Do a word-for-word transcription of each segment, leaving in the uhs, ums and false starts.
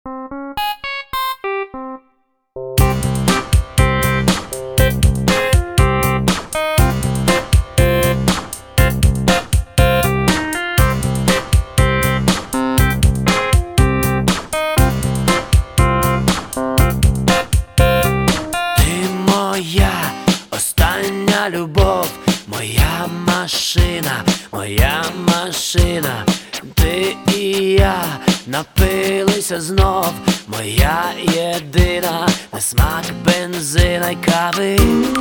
Остання любов, моя машина, моя машина, ти і я напилися знов, моя єдина, на смак бензина й кави.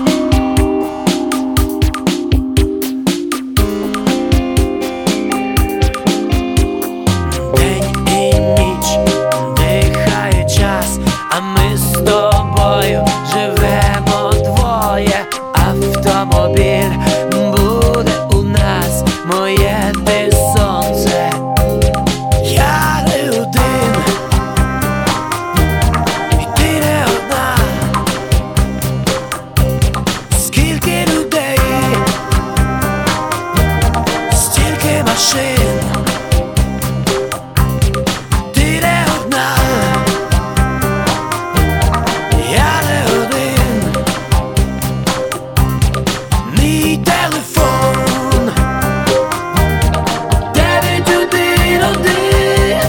День і ніч дихає час, а ми з тобою живемо двоє. Автомобіль буде у нас, моє ти сонце. Я не один, і ти не одна. Скільки людей, стільки машин. Ти не одна, я не один. Мій телефон дев'ять один один.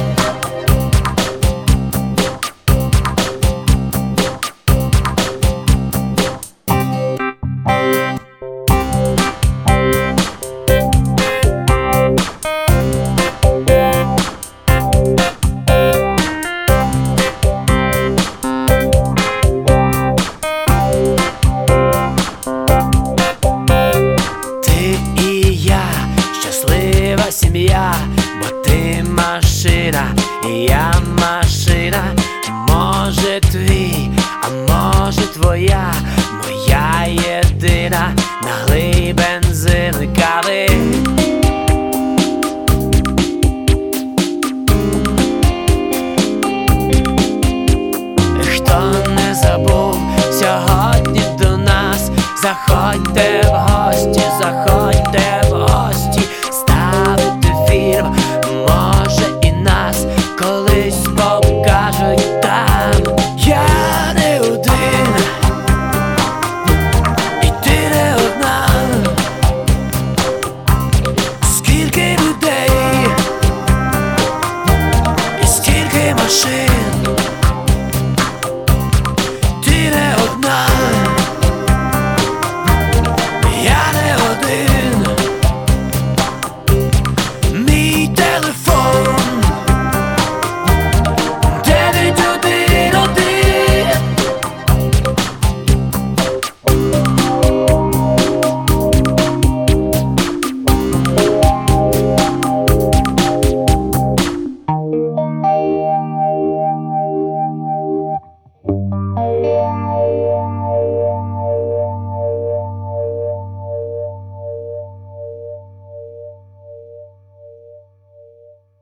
Щаслива сім'я, бо ти машина, і я машина. Може твій, а може твоя, моя єдина, налий бензин і кави. Хто не забув сьогодні до нас, заходьте в гості, заходьте в гості. Ставити фільм, може і нас колись покажуть там. Я не один, і ти не одна. Скільки людей, і скільки машин.